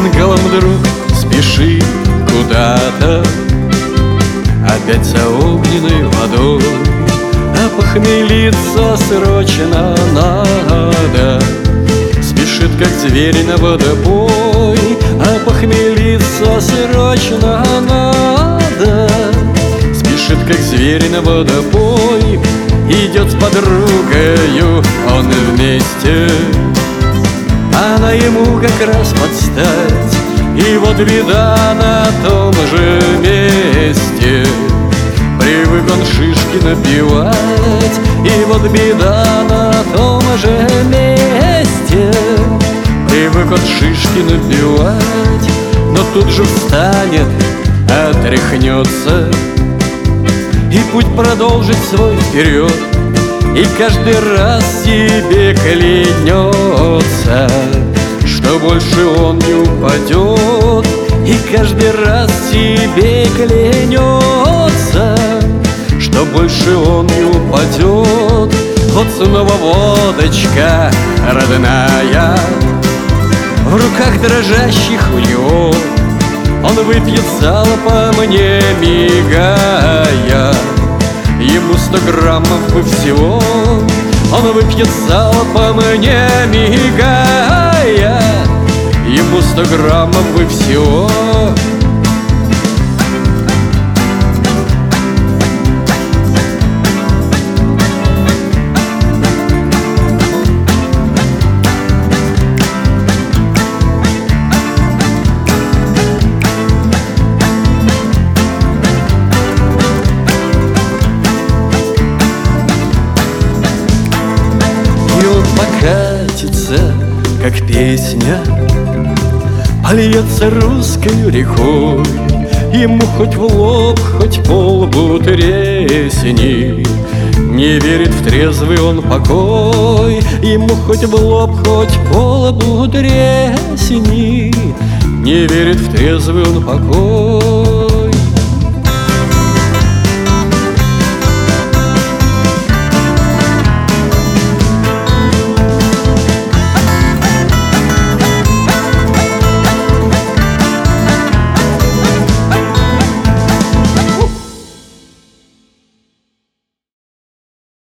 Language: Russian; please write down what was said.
Цингалом вдруг спешит куда-то, опять за огненной водой, а похмелиться срочно надо. Спешит, как зверь на водопой, а похмелиться срочно надо. Спешит, как зверь на водопой, идет с подругою он вместе. Она ему как раз подстать, и вот беда на том же месте. Привык он шишки набивать, и вот беда на том же месте. Привык он шишки набивать, но тут же встанет, отряхнется и путь продолжит свой вперед. И каждый раз себе клянется, что больше он не упадет. И каждый раз себе клянется, что больше он не упадет. Вот снова водочка родная в руках дрожащих у него. Он выпьет залпом, не мигая, ему 100 граммов бы всего. Он выпьет залпом, не мигая, ему 100 граммов бы всего. Катится, как песня, польется русскою рекой. Ему хоть в лоб, хоть по лбу тресни, не верит в трезвый он покой. Ему хоть в лоб, хоть по лбу тресни, не верит в трезвый он покой.